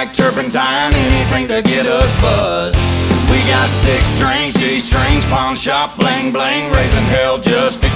crack, turpentine, anything to get us buzzed. We got 6 strings, G strings, pawn shop, bling bling, raising hell just because